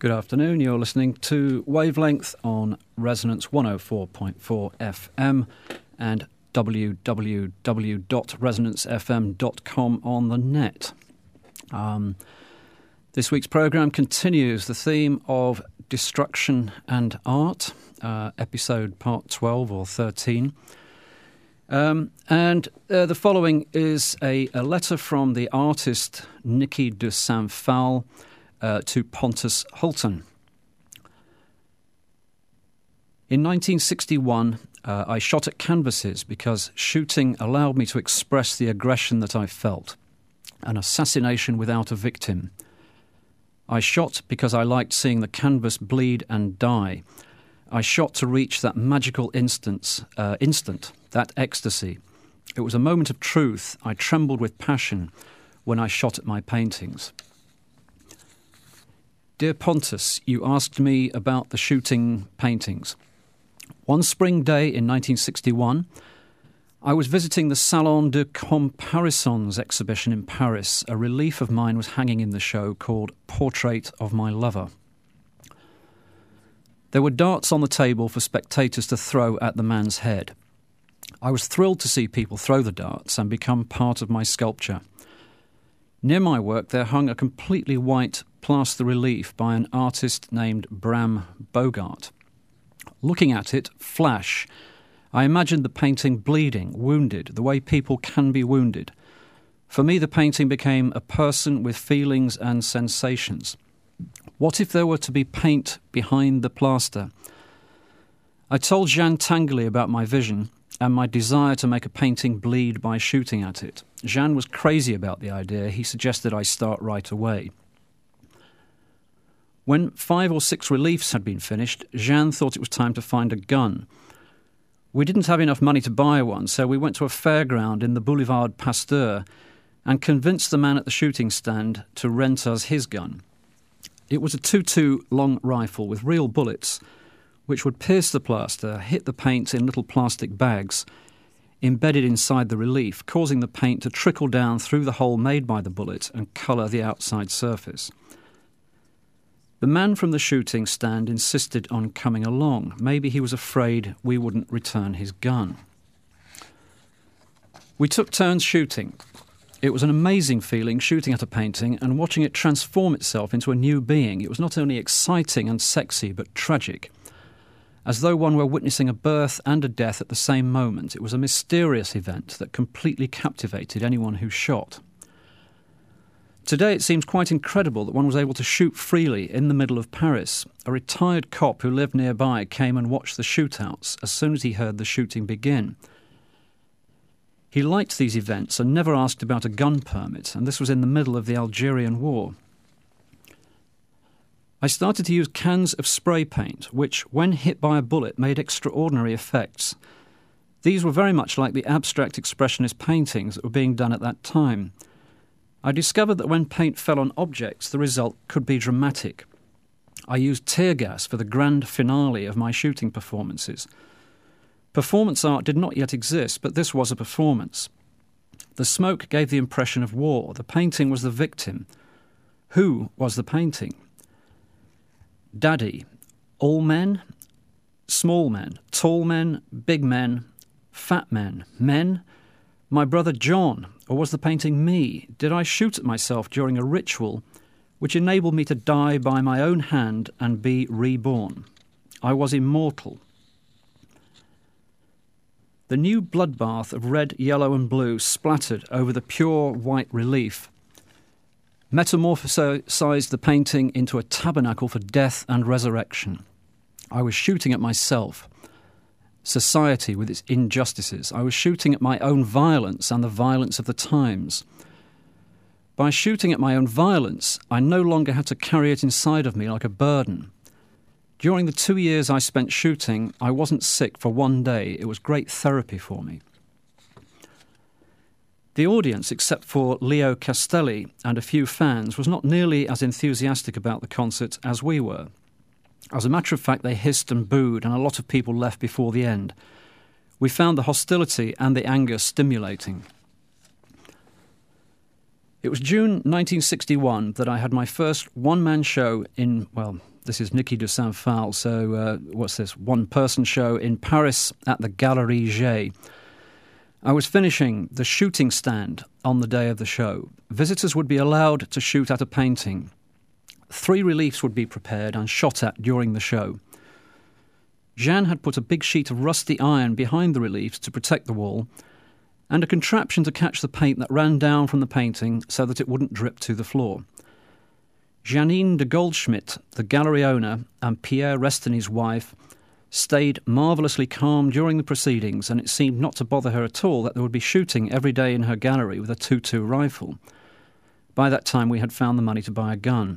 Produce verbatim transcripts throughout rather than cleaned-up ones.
Good afternoon, you're listening to Wavelength on Resonance one oh four point four F M and w w w dot resonance f m dot com on the net. Um, this week's programme continues the theme of destruction and art, uh, episode part twelve or thirteen. Um, and uh, the following is a, a letter from the artist Niki de Saint-Phalle uh, to Pontus Hultén. In nineteen sixty-one, uh, I shot at canvases because shooting allowed me to express the aggression that I felt, an assassination without a victim. I shot because I liked seeing the canvas bleed and die. I shot to reach that magical instance, uh, instant, that ecstasy. It was a moment of truth. I trembled with passion when I shot at my paintings. Dear Pontus, you asked me about the shooting paintings. One spring day in nineteen sixty-one, I was visiting the Salon de Comparisons exhibition in Paris. A relief of mine was hanging in the show called Portrait of My Lover. There were darts on the table for spectators to throw at the man's head. I was thrilled to see people throw the darts and become part of my sculpture. Near my work there hung a completely white plaster relief by an artist named Bram Bogart. Looking at it, flash, I imagined the painting bleeding, wounded, the way people can be wounded. For me, the painting became a person with feelings and sensations. What if there were to be paint behind the plaster? I told Jean Tinguely about my vision and my desire to make a painting bleed by shooting at it. Jean was crazy about the idea. He suggested I start right away. When five or six reliefs had been finished, Jean thought it was time to find a gun. We didn't have enough money to buy one, so we went to a fairground in the Boulevard Pasteur and convinced the man at the shooting stand to rent us his gun. It was a two two long rifle with real bullets, which would pierce the plaster, hit the paint in little plastic bags, embedded inside the relief, causing the paint to trickle down through the hole made by the bullet and colour the outside surface. The man from the shooting stand insisted on coming along. Maybe he was afraid we wouldn't return his gun. We took turns shooting. It was an amazing feeling shooting at a painting and watching it transform itself into a new being. It was not only exciting and sexy, but tragic. As though one were witnessing a birth and a death at the same moment. It was a mysterious event that completely captivated anyone who shot. Today it seems quite incredible that one was able to shoot freely in the middle of Paris. A retired cop who lived nearby came and watched the shootouts as soon as he heard the shooting begin. He liked these events and never asked about a gun permit, and this was in the middle of the Algerian War. I started to use cans of spray paint, which, when hit by a bullet, made extraordinary effects. These were very much like the abstract expressionist paintings that were being done at that time. I discovered that when paint fell on objects, the result could be dramatic. I used tear gas for the grand finale of my shooting performances. Performance art did not yet exist, but this was a performance. The smoke gave the impression of war. The painting was the victim. Who was the painting? Daddy. All men? Small men. Tall men? Big men? Fat men? Men? My brother John? Or was the painting me? Did I shoot at myself during a ritual which enabled me to die by my own hand and be reborn? I was immortal. The new bloodbath of red, yellow and blue splattered over the pure white relief, metamorphosized the painting into a tabernacle for death and resurrection. I was shooting at myself, society with its injustices. I was shooting at my own violence and the violence of the times. By shooting at my own violence, I no longer had to carry it inside of me like a burden. During the two years I spent shooting, I wasn't sick for one day. It was great therapy for me. The audience, except for Leo Castelli and a few fans, was not nearly as enthusiastic about the concert as we were. As a matter of fact, they hissed and booed, and a lot of people left before the end. We found the hostility and the anger stimulating. It was June nineteen sixty-one that I had my first one-man show in, well, This is Niki de Saint-Phal. So, uh, what's this? One-person show in Paris at the Galerie J. I was finishing the shooting stand on the day of the show. Visitors would be allowed to shoot at a painting. Three reliefs would be prepared and shot at during the show. Jeanne had put a big sheet of rusty iron behind the reliefs to protect the wall, and a contraption to catch the paint that ran down from the painting so that it wouldn't drip to the floor. Janine de Goldschmidt, the gallery owner, and Pierre Restany's wife, stayed marvellously calm during the proceedings, and it seemed not to bother her at all that there would be shooting every day in her gallery with a two two rifle. By that time we had found the money to buy a gun.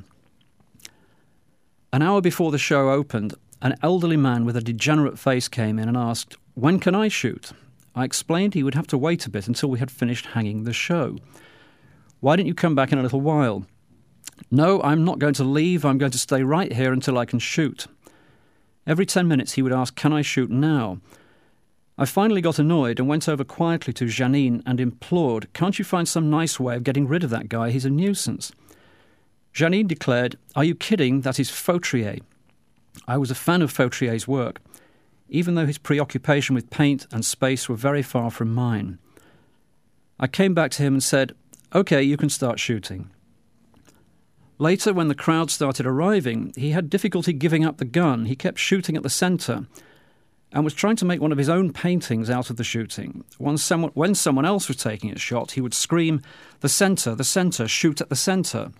An hour before the show opened, an elderly man with a degenerate face came in and asked, "When can I shoot?" I explained he would have to wait a bit until we had finished hanging the show. "Why don't you come back in a little while?" "No, I'm not going to leave. I'm going to stay right here until I can shoot." Every ten minutes he would ask, "Can I shoot now?" I finally got annoyed and went over quietly to Janine and implored, "Can't you find some nice way of getting rid of that guy? He's a nuisance." Janine declared, "Are you kidding? That is Fautrier." I was a fan of Fautrier's work, even though his preoccupation with paint and space were very far from mine. I came back to him and said, "OK, you can start shooting." Later, when the crowd started arriving, he had difficulty giving up the gun. He kept shooting at the centre and was trying to make one of his own paintings out of the shooting. When someone, when someone else was taking a shot, he would scream, "The centre, the centre, shoot at the centre."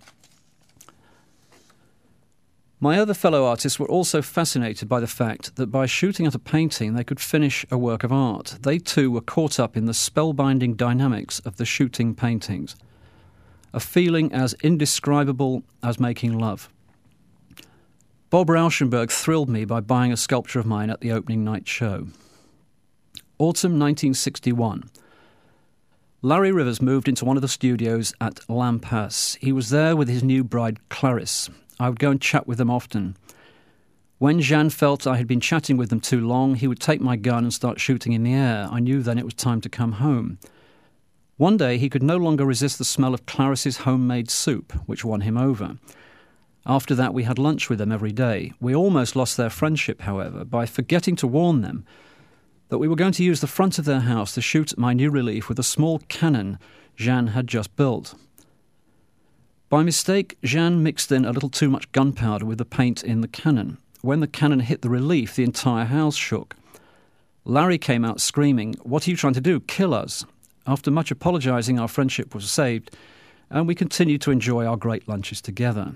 My other fellow artists were also fascinated by the fact that by shooting at a painting they could finish a work of art. They too were caught up in the spellbinding dynamics of the shooting paintings, a feeling as indescribable as making love. Bob Rauschenberg thrilled me by buying a sculpture of mine at the opening night show. Autumn nineteen sixty-one. Larry Rivers moved into one of the studios at Lampas. He was there with his new bride, Clarisse. I would go and chat with them often. When Jeanne felt I had been chatting with them too long, he would take my gun and start shooting in the air. I knew then it was time to come home. One day he could no longer resist the smell of Clarisse's homemade soup, which won him over. After that we had lunch with them every day. We almost lost their friendship, however, by forgetting to warn them that we were going to use the front of their house to shoot at my new relief with a small cannon Jeanne had just built. By mistake, Jeanne mixed in a little too much gunpowder with the paint in the cannon. When the cannon hit the relief, the entire house shook. Larry came out screaming, "What are you trying to do? Kill us?" After much apologising, our friendship was saved, and we continued to enjoy our great lunches together.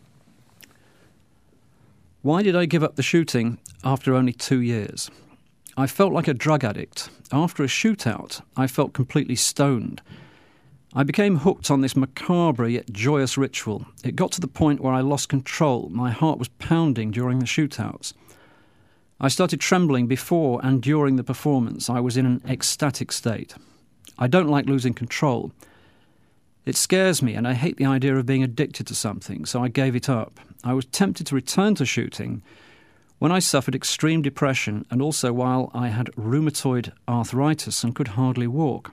Why did I give up the shooting after only two years? I felt like a drug addict. After a shootout, I felt completely stoned. I became hooked on this macabre yet joyous ritual. It got to the point where I lost control. My heart was pounding during the shootouts. I started trembling before and during the performance. I was in an ecstatic state. I don't like losing control. It scares me, and I hate the idea of being addicted to something, so I gave it up. I was tempted to return to shooting when I suffered extreme depression and also while I had rheumatoid arthritis and could hardly walk.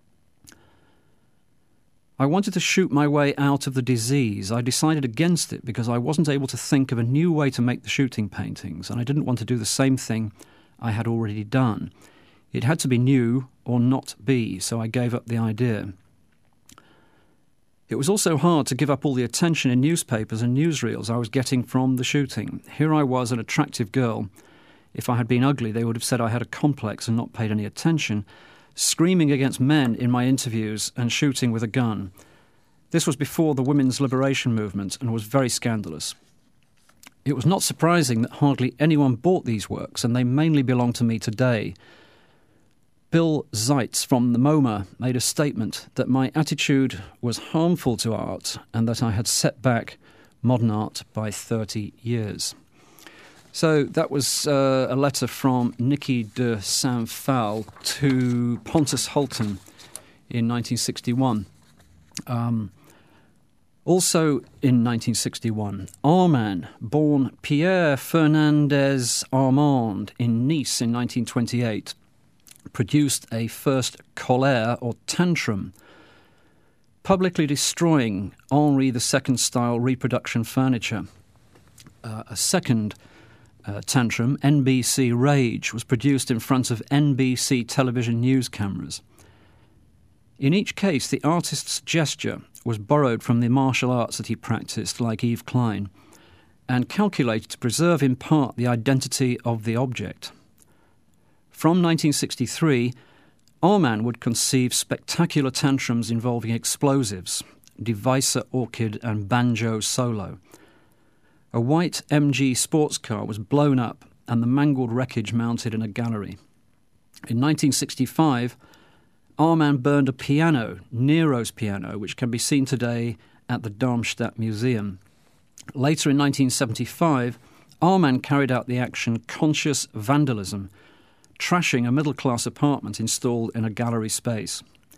I wanted to shoot my way out of the disease. I decided against it because I wasn't able to think of a new way to make the shooting paintings, and I didn't want to do the same thing I had already done. It had to be new or not be, so I gave up the idea. It was also hard to give up all the attention in newspapers and newsreels I was getting from the shooting. Here I was, an attractive girl. If I had been ugly, they would have said I had a complex and not paid any attention, screaming against men in my interviews and shooting with a gun. This was before the women's liberation movement and was very scandalous. It was not surprising that hardly anyone bought these works, and they mainly belong to me today. Bill Zeitz from the MoMA made a statement that my attitude was harmful to art and that I had set back modern art by thirty years. So that was uh, a letter from Niki de Saint-Phal to Pontus Hultén in nineteen sixty-one. Um, also in nineteen sixty-one, Armand, born Pierre Fernandez Armand in Nice in nineteen twenty-eight, produced a first colère or tantrum, publicly destroying Henri the Second style reproduction furniture. Uh, a second uh, tantrum, N B C Rage, was produced in front of N B C television news cameras. In each case, the artist's gesture was borrowed from the martial arts that he practiced, like Yves Klein, and calculated to preserve in part the identity of the object. From nineteen sixty-three, Arman would conceive spectacular tantrums involving explosives, Devicer Orchid and Banjo Solo. A white M G sports car was blown up and the mangled wreckage mounted in a gallery. In nineteen sixty-five, Arman burned a piano, Nero's piano, which can be seen today at the Darmstadt Museum. Later in nineteen seventy-five, Arman carried out the action Conscious Vandalism, trashing a middle-class apartment installed in a gallery space.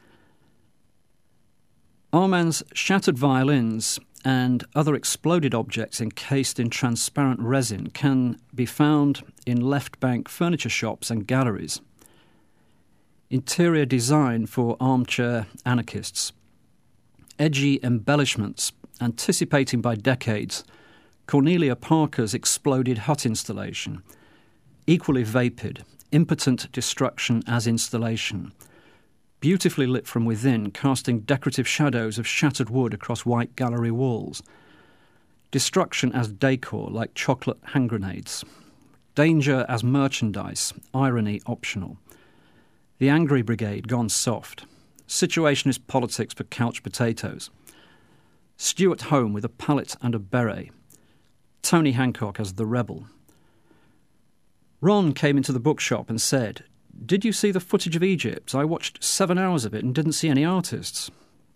Arman's shattered violins and other exploded objects encased in transparent resin can be found in left bank furniture shops and galleries. Interior design for armchair anarchists. Edgy embellishments, anticipating by decades Cornelia Parker's exploded hut installation. Equally vapid, impotent destruction as installation. Beautifully lit from within, casting decorative shadows of shattered wood across white gallery walls. Destruction as decor, like chocolate hand grenades. Danger as merchandise, irony optional. The Angry Brigade gone soft. Situationist politics for couch potatoes. Stuart Home with a palette and a beret. Tony Hancock as the rebel. Ron came into the bookshop and said, "Did you see the footage of Egypt? I watched seven hours of it and didn't see any artists."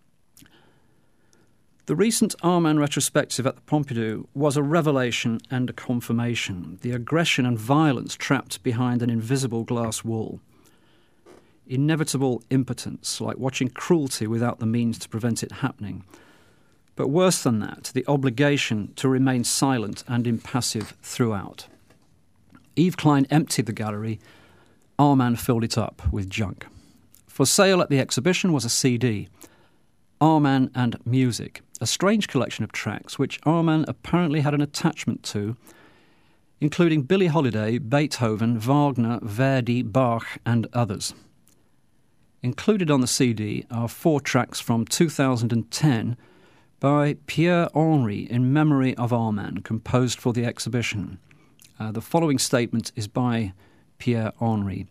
The recent Arman retrospective at the Pompidou was a revelation and a confirmation, the aggression and violence trapped behind an invisible glass wall. Inevitable impotence, like watching cruelty without the means to prevent it happening. But worse than that, the obligation to remain silent and impassive throughout. Yves Klein emptied the gallery. Arman filled it up with junk. For sale at the exhibition was a C D, Arman and Music, a strange collection of tracks which Arman apparently had an attachment to, including Billie Holiday, Beethoven, Wagner, Verdi, Bach and others. Included on the C D are four tracks from two thousand ten by Pierre Henry in memory of Arman, composed for the exhibition. Uh, the following statement is by Pierre Henry.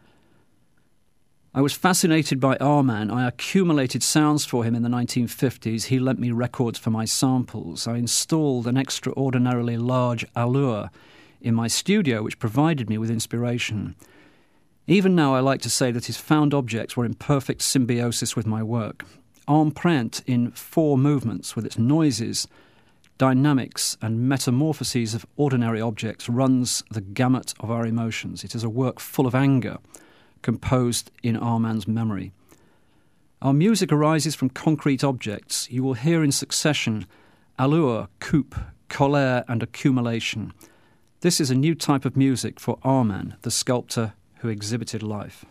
"I was fascinated by Arman. I accumulated sounds for him in the nineteen fifties. He lent me records for my samples. I installed an extraordinarily large allure in my studio, which provided me with inspiration. Even now I like to say that his found objects were in perfect symbiosis with my work. Empreinte in four movements, with its noises, dynamics and metamorphoses of ordinary objects, runs the gamut of our emotions. It is a work full of anger, composed in Arman's memory. Our music arises from concrete objects. You will hear in succession allure, coupe, colère and accumulation. This is a new type of music for Arman, the sculptor who exhibited life."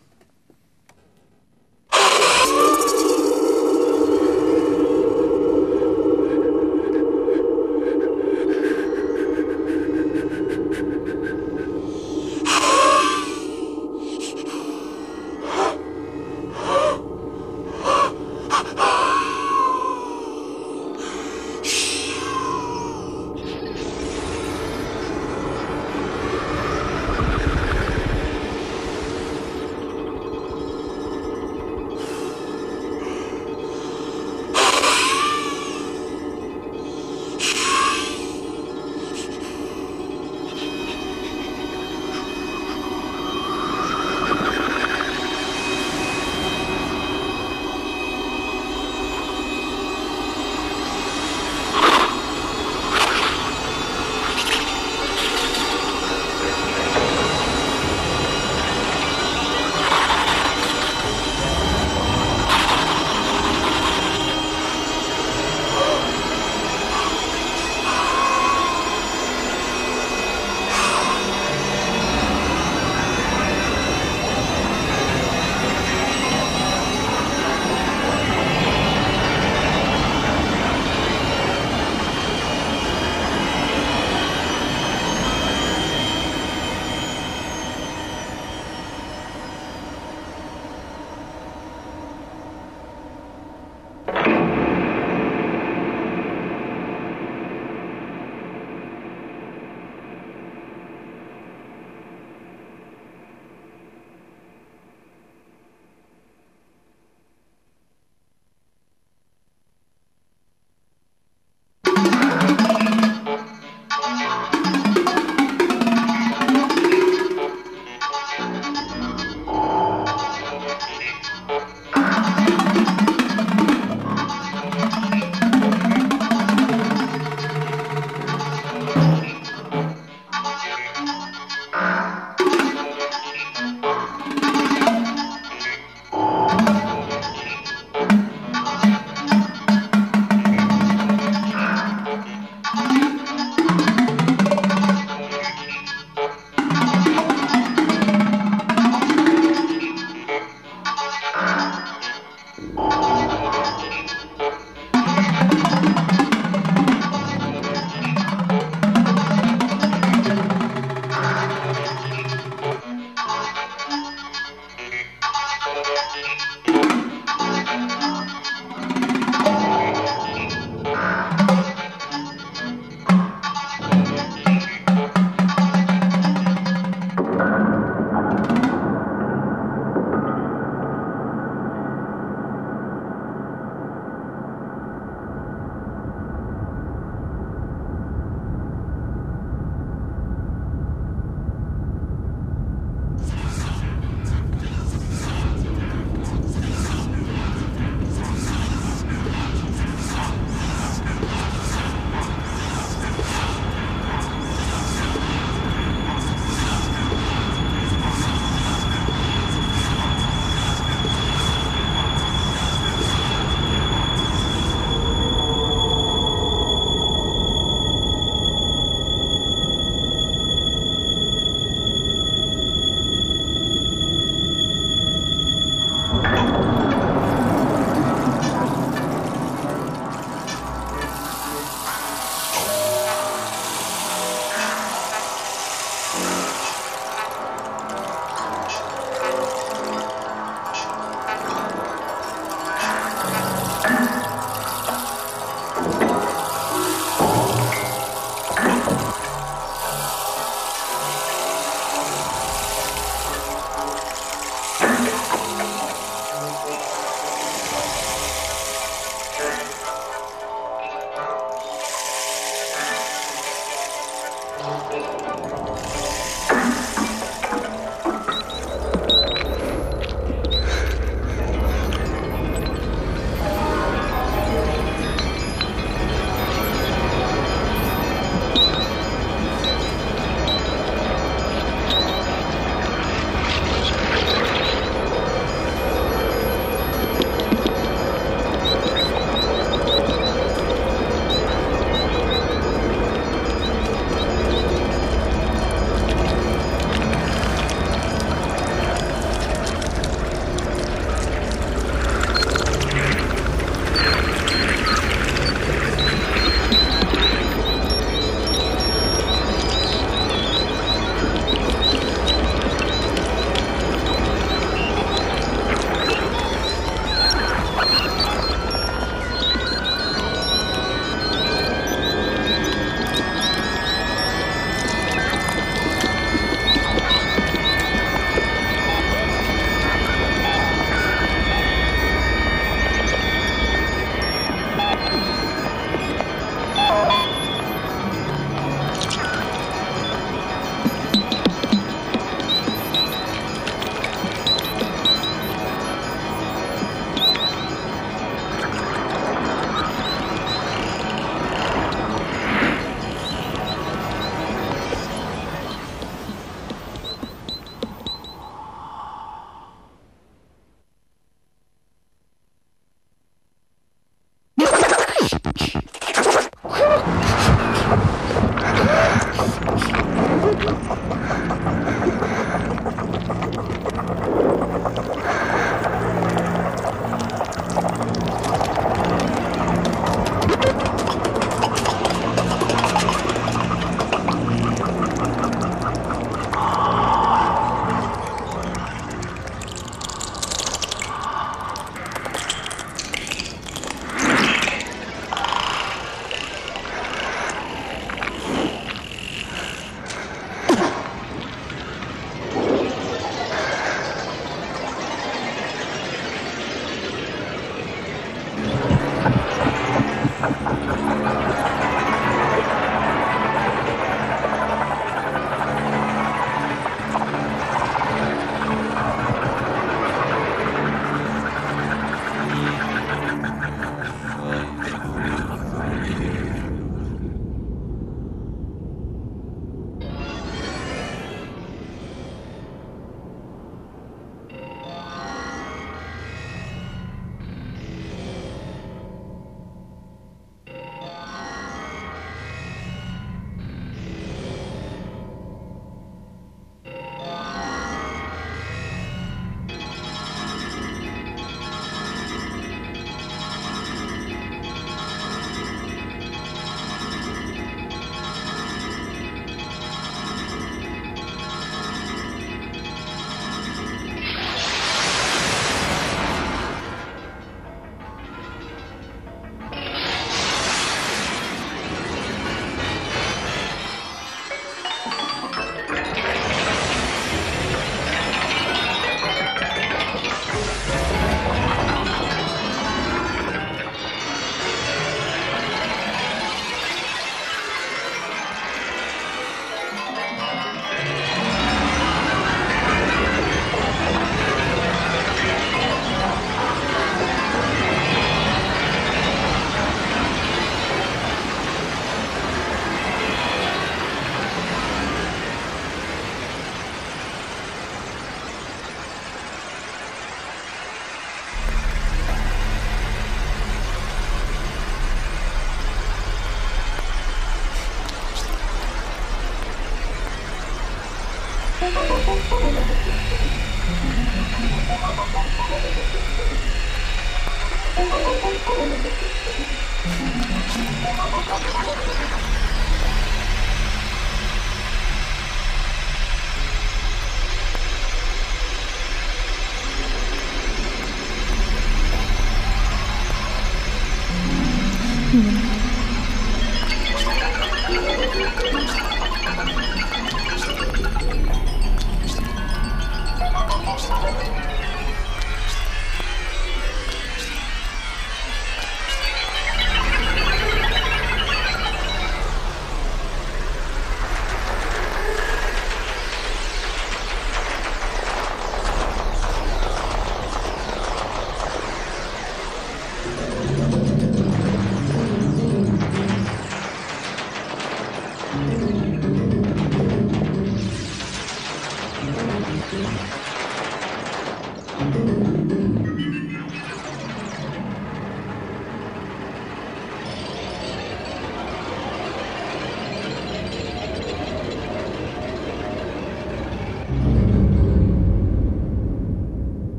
Thank you.